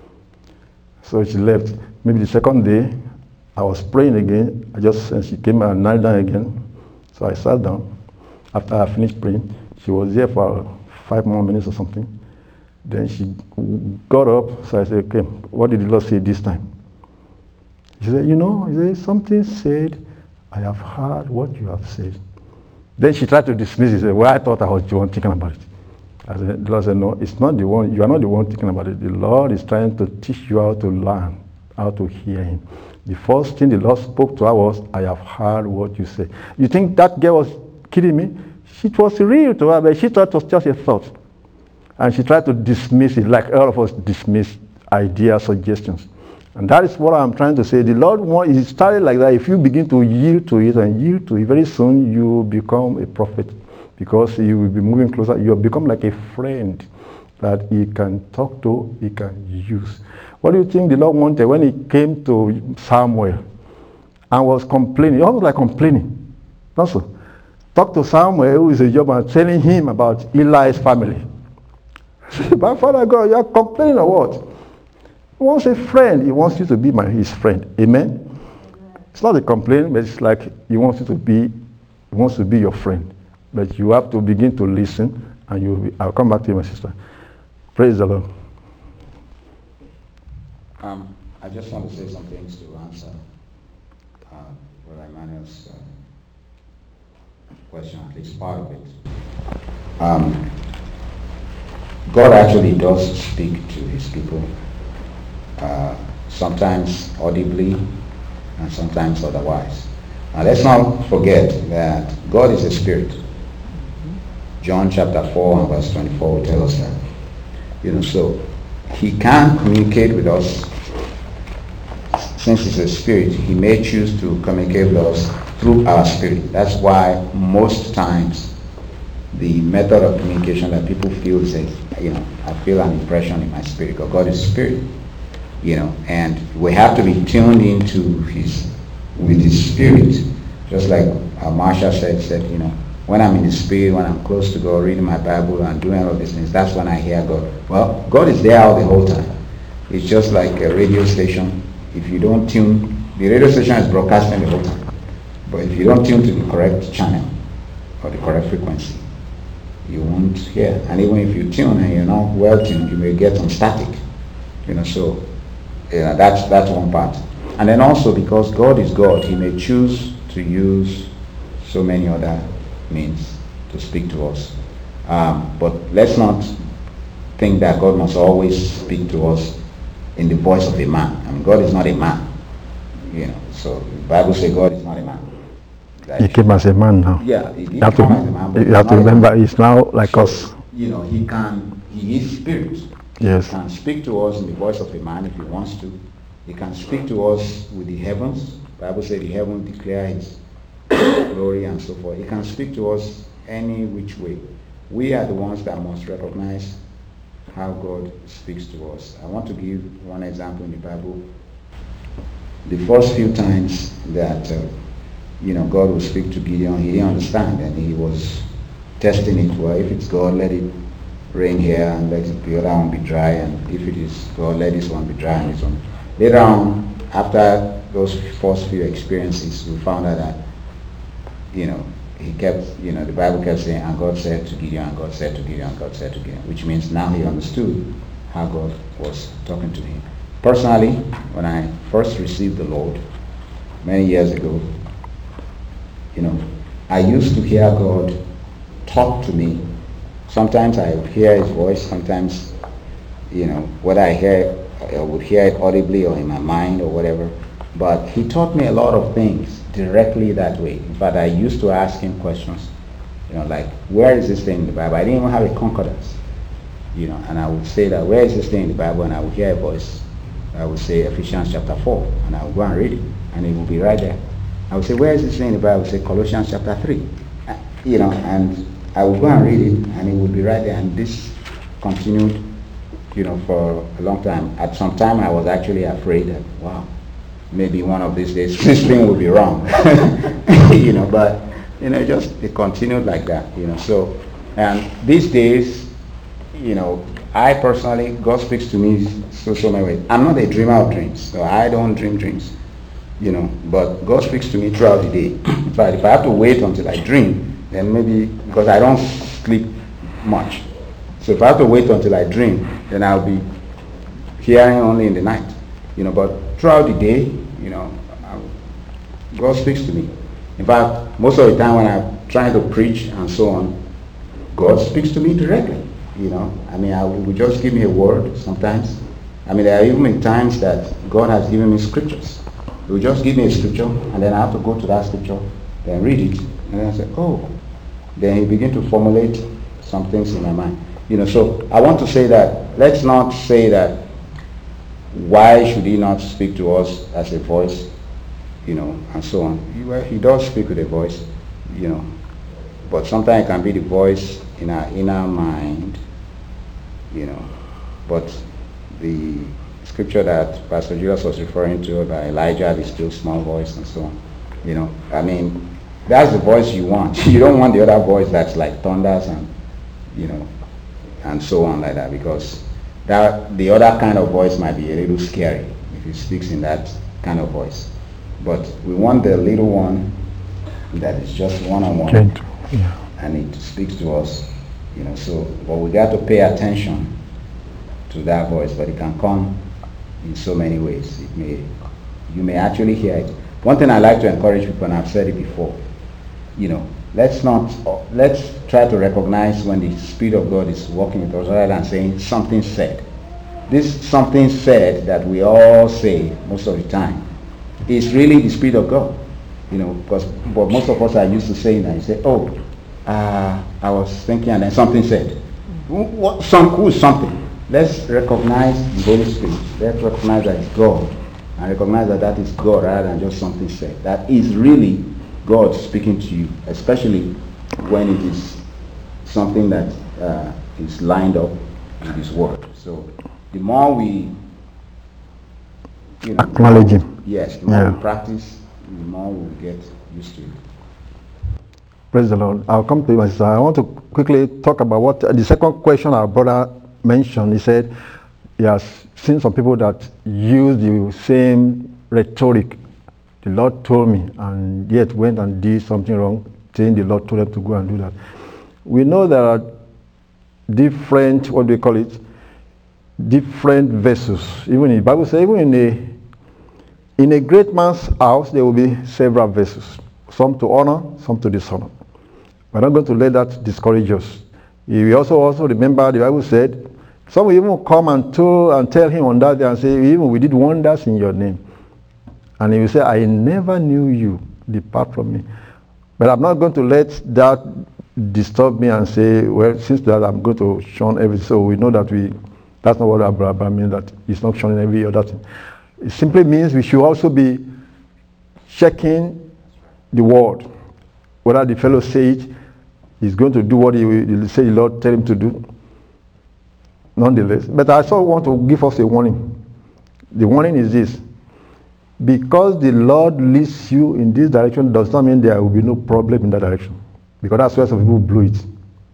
So she left. Maybe the second day, I was praying again. I just, and she came and knelt down again. So I sat down. After I finished praying, she was there for five more minutes or something. Then she got up. So I said, okay, what did the Lord say this time? She said, you know, he said, something said, I have heard what you have said. Then she tried to dismiss it. She said, well, I thought I was the one thinking about it. I said, the Lord said, no, it's not the one. You are not the one thinking about it. The Lord is trying to teach you how to learn, how to hear him. The first thing the Lord spoke to her was, I have heard what you say. You think that girl was kidding me? It was real to her, but she thought it was just a thought. And she tried to dismiss it, like all of us dismiss ideas, suggestions. And that is what I'm trying to say. The Lord wants, it started like that. If you begin to yield to it and yield to it, very soon you will become a prophet, because you will be moving closer. You will become like a friend that he can talk to, he can use. What do you think the Lord wanted when he came to Samuel and was complaining? He was like complaining. Also, talk to Samuel, who is a job, and telling him about Eli's family. But Father God, you are complaining or what? He wants a friend. He wants you to be my, his friend. Amen? it's not a complaint, but it's like he wants you to be, he wants to be your friend. But you have to begin to listen, and you. Will be, I'll come back to you, my sister. Praise the Lord. Um, I just want to say some things to answer uh, Brother Emmanuel's uh, question, at least part of it. Um, God actually does speak to his people, uh, sometimes audibly and sometimes otherwise. Now let's not forget that God is a spirit. John chapter four and verse twenty-four tells us that. You know, so he can communicate with us. Since he's a spirit, he may choose to communicate with us through our spirit. That's why most times the method of communication that people feel is, you know, I feel an impression in my spirit, because God is spirit, you know, and we have to be tuned into his, with his spirit, just like uh, Marsha said, said, you know, when I'm in the spirit, when I'm close to God, reading my Bible and doing all these things, that's when I hear God. Well, God is there all the whole time. It's just like a radio station. If you don't tune, the radio station is broadcasting the whole time. But if you don't tune to the correct channel or the correct frequency, you won't hear. And even if you tune and you're not well tuned, you may get some static. You know, so yeah, that's that's one part. And then also, because God is God, he may choose to use so many other means to speak to us. Um, but let's not think that God must always speak to us in the voice of a man. I mean, God is not a man. You know, so the Bible says God is not a man. That He came as a man now. Yeah, he did You have come to, as a man, but you he's have to not a remember, man. he's now like So, us. You know, he can, he is spirit. Yes. He can speak to us in the voice of a man if he wants to. He can speak to us with the heavens. The Bible says the heavens declare his glory and so forth. He can speak to us any which way. We are the ones that must recognize how God speaks to us. I want to give one example in the Bible. The first few times that uh, you know, God will speak to Gideon, he didn't understand, and he was testing it. Well, if it's God, let it rain here, and let it, the other one be dry, and if it is God, let this one be dry and this one. Later on, after those first few experiences, we found out that, you know, he kept, you know, the Bible kept saying, and God said to Gideon, and God said to Gideon, and God said to Gideon, which means now he understood how God was talking to him. Personally, when I first received the Lord, many years ago, you know, I used to hear God talk to me. Sometimes I would hear his voice, sometimes, you know, whether I hear, I would hear it audibly or in my mind or whatever. But he taught me a lot of things directly that way. In fact, I used to ask him questions, you know, like, where is this thing in the Bible? I didn't even have a concordance, you know, and I would say that, where is this thing in the Bible? And I would hear a voice. I would say Ephesians chapter four, and I would go and read it, and it would be right there. I would say, where is this thing in the Bible? I would say Colossians chapter three, uh, you know, and I would go and read it, and it would be right there. And this continued, you know, for a long time. At some time, I was actually afraid that, wow, maybe one of these days this thing will be wrong, you know. But you know, just it continued like that, you know. So, and these days, you know, I personally, God speaks to me so so many ways. I'm not a dreamer of dreams, so I don't dream dreams, you know. But God speaks to me throughout the day. In fact, if I have to wait until I dream, then maybe, because I don't sleep much, so if I have to wait until I dream, then I'll be hearing only in the night, you know. But throughout the day, you know, I, God speaks to me. In fact, most of the time when I'm trying to preach and so on, God speaks to me directly. You know, I mean, I would just give me a word sometimes. I mean, there are even times that God has given me scriptures. He will just give me a scripture, and then I have to go to that scripture, then read it, and then I say, oh. Then he begin to formulate some things in my mind. You know, so I want to say that, let's not say that, why should he not speak to us as a voice, you know, and so on. He, well, he does speak with a voice, you know, but sometimes it can be the voice in our inner mind, you know. But the scripture that Pastor Julius was referring to about Elijah, the still small voice and so on, you know, I mean, that's the voice you want. You don't want the other voice that's like thunders and, you know, and so on like that, because that the other kind of voice might be a little scary if he speaks in that kind of voice. But we want the little one that is just one-on-one, Gentle, yeah. and it speaks to us, you know. So, but we got to pay attention to that voice. But it can come in so many ways. It may, you may actually hear it. One thing I like to encourage people, and I've said it before, you know, let's not, let's try to recognize when the Spirit of God is working with us, rather than saying something said. This something said that we all say most of the time is really the Spirit of God, you know, because but most of us are used to saying that. You say, oh, uh, I was thinking, and then something said. What, some, who is something? Let's recognize the Holy Spirit. Let's recognize that it's God, and recognize that that is God rather than just something said. That is really God speaking to you, especially when it is something that uh, is lined up with His Word. So the more we, you know, acknowledge Him. Yes, the more Yeah. we practice, the more we get used to it. Praise the Lord. I'll come to you, my sister. I want to quickly talk about what the second question our brother mentioned. He said he has seen some people that use the same rhetoric. The Lord told me, and yet went and did something wrong, saying the Lord told them to go and do that. We know there are different, what do we call it, different vessels. Even in the Bible says, even in a, in a great man's house, there will be several vessels. Some to honor, some to dishonor. We're not going to let that discourage us. We also also remember the Bible said, some will even come and tell, and tell him on that day and say, even we did wonders in your name. And he will say, I never knew you, depart from me. But I'm not going to let that disturb me and say, well, since that I'm going to shun everything. So we know that we, that's not what Abraham means, that he's not shunning every other thing. It simply means we should also be checking the word. Whether the fellow says he's going to do what he will say the Lord tell him to do. Nonetheless. But I also want to give us a warning. The warning is this. Because the Lord leads you in this direction does not mean there will be no problem in that direction. Because that's where some people blew it.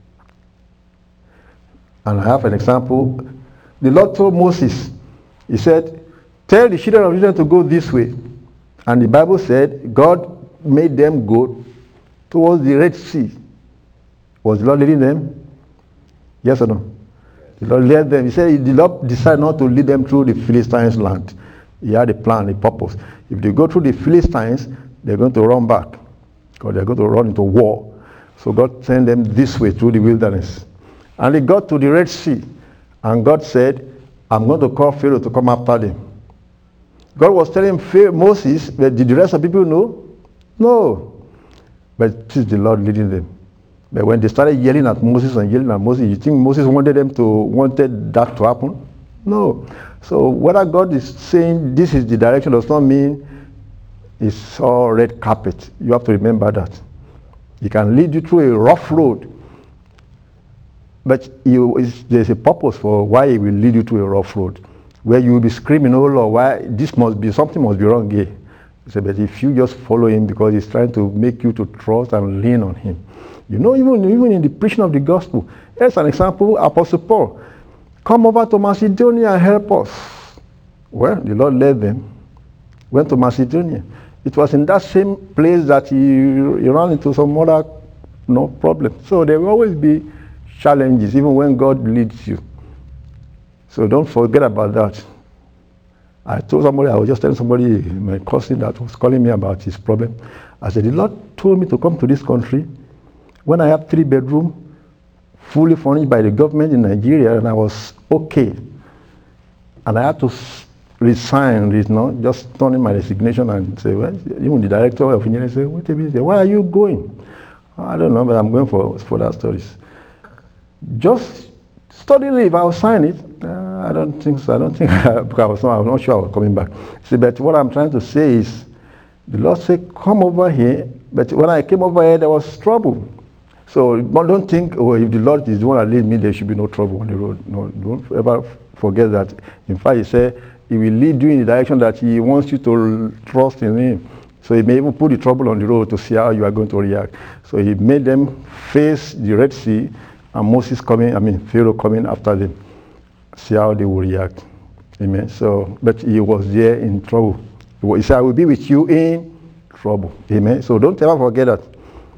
And I have an example. The Lord told Moses, he said, tell the children of Israel to go this way. And the Bible said, God made them go towards the Red Sea. Was the Lord leading them? Yes or no? The Lord led them. He said, the Lord decided not to lead them through the Philistines' land. He had a plan, a purpose. If they go through the Philistines, they're going to run back, because they're going to run into war. So God sent them this way through the wilderness. And they got to the Red Sea. And God said, I'm going to call Pharaoh to come after them. God was telling Pharaoh, Moses, but did the rest of the people know? No. But it is the Lord leading them. But when they started yelling at Moses and yelling at Moses, you think Moses wanted them to wanted that to happen? No. So whether God is saying this is the direction does not mean it's all red carpet. You have to remember that. He can lead you through a rough road, but you, there's a purpose for why he will lead you through a rough road, where you will be screaming, oh Lord, why this must be, something must be wrong here. So, but if you just follow him, because he's trying to make you to trust and lean on him. You know, even, even in the preaching of the gospel, here's an example, Apostle Paul. Come over to Macedonia and help us. Well, the Lord led them, went to Macedonia. It was in that same place that he, he ran into some other no problem. So there will always be challenges, even when God leads you. So don't forget about that. I told somebody, I was just telling somebody, my cousin that was calling me about his problem. I said, the Lord told me to come to this country when I have three bedroom, fully furnished by the government in Nigeria, and I was okay. And I had to resign, you know, just turn in my resignation and say, well, even the director of engineering said, wait a minute, where are you going? I don't know, but I'm going for further studies. Just study leave, I'll sign it. Uh, I don't think so. I don't think, I, because I was not, I was not sure I was coming back. See, but what I'm trying to say is, the Lord said, come over here. But when I came over here, there was trouble. So don't think, oh, if the Lord is the one that leads me, there should be no trouble on the road. No, don't ever forget that. In fact, he said, he will lead you in the direction that he wants you to trust in him. So he may even put the trouble on the road to see how you are going to react. So he made them face the Red Sea, and Moses coming, I mean, Pharaoh coming after them. See how they will react. Amen. So, but he was there in trouble. He said, I will be with you in trouble. Amen. So don't ever forget that.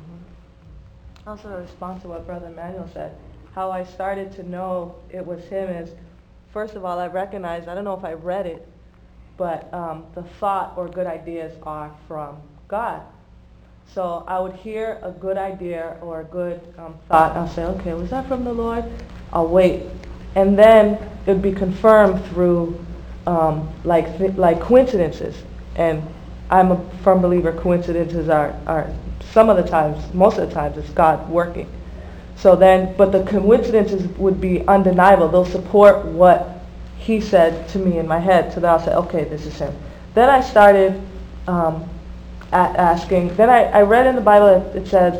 Also, a response to what Brother Emmanuel said, how I started to know it was him is, first of all, I recognized, I don't know if I read it, but um, the thought or good ideas are from God. So I would hear a good idea or a good um, thought, I'll say, okay, was that from the Lord? I'll wait. And then it would be confirmed through um, like th- like coincidences. And I'm a firm believer coincidences are, are some of the times, most of the times, it's God working. So then, but the coincidences would be undeniable. They'll support what he said to me in my head. So then I'll say, okay, this is him. Then I started um, a- asking, then I, I read in the Bible, it, it says,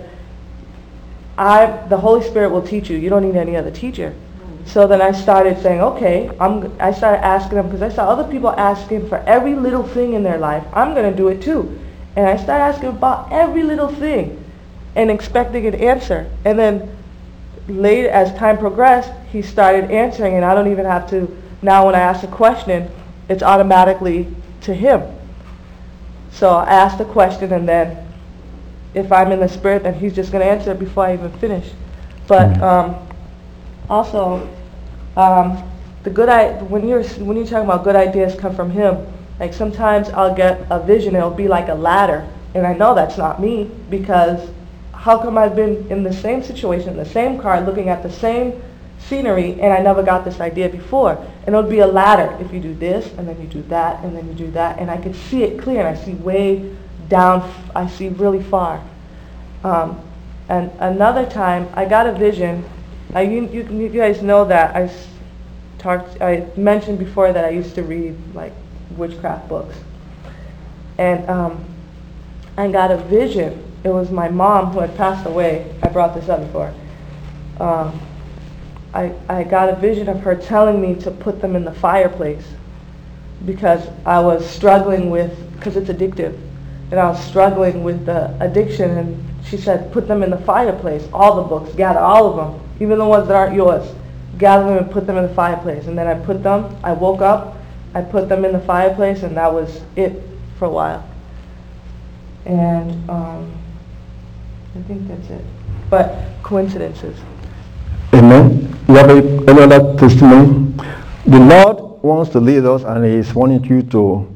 I, the Holy Spirit will teach you. You don't need any other teacher. So then I started saying, okay, I'm, I started asking them, because I saw other people asking for every little thing in their life. I'm going to do it too. And I started asking about every little thing and expecting an answer. And then later, as time progressed, he started answering, and I don't even have to, now when I ask a question, it's automatically to him. So I ask the question, and then if I'm in the spirit, then he's just going to answer it before I even finish. But um, also, um, the good I when you're when you're talking about good ideas come from him. Like sometimes I'll get a vision, it'll be like a ladder, and I know that's not me, because how come I've been in the same situation, in the same car, looking at the same scenery, and I never got this idea before? And it'll be a ladder. If you do this, and then you do that, and then you do that, and I could see it clear, and I see way down, I see really far. Um, and another time, I got a vision. I, you, you, you guys know that I s- talked, I mentioned before that I used to read like witchcraft books. And um, I got a vision. It was my mom who had passed away. I brought this up before. Um, I, I got a vision of her telling me to put them in the fireplace because I was struggling with, because it's addictive, and I was struggling with the addiction, and she said, put them in the fireplace, all the books, gather all of them, even the ones that aren't yours, gather them and put them in the fireplace. And then I put them, I woke up, I put them in the fireplace, and that was it for a while. And um, I think that's it. But coincidences. Amen. You have a, another testimony. The Lord wants to lead us, and He is wanting you to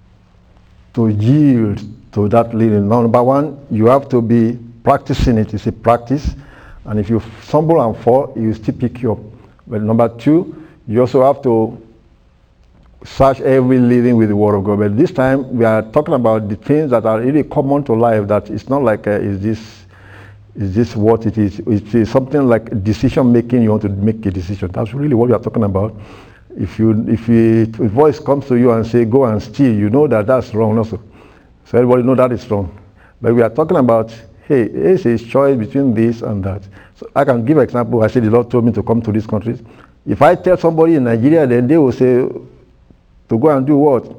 to yield to that leading. Now, number one, you have to be practicing it. It's a practice, and if you stumble and fall, you still pick you up. But number two, you also have to search every living with the Word of God. But this time, we are talking about the things that are really common to life. That it's not like uh, is this. Is this what it is? It is something like decision making. You want to make a decision. That's really what we are talking about. If you, if you, if a voice comes to you and say, "Go and steal," you know that that's wrong also. So everybody know that is wrong. But we are talking about, hey, it's a choice between this and that. So I can give an example. I said the Lord told me to come to this country. If I tell somebody in Nigeria, then they will say, to go and do what?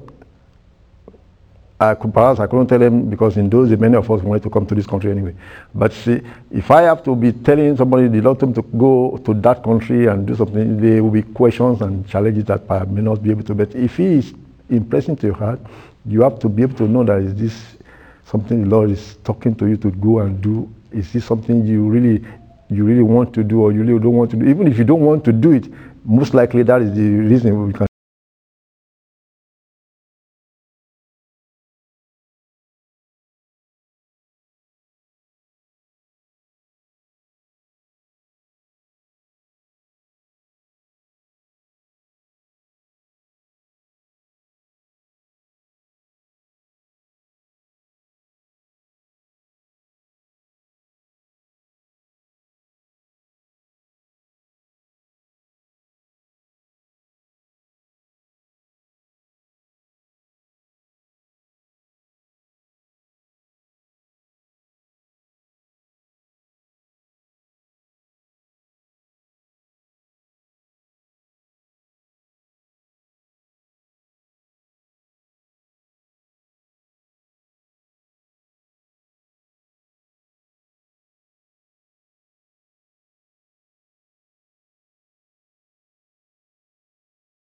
I could, perhaps I couldn't tell them, because in those days many of us wanted to come to this country anyway. But see, if I have to be telling somebody the Lord told me to go to that country and do something, there will be questions and challenges that I may not be able to. But if He is impressing to your heart, you have to be able to know that is this something the Lord is talking to you to go and do? Is this something you really, you really want to do, or you really don't want to do? Even if you don't want to do it, most likely that is the reason we can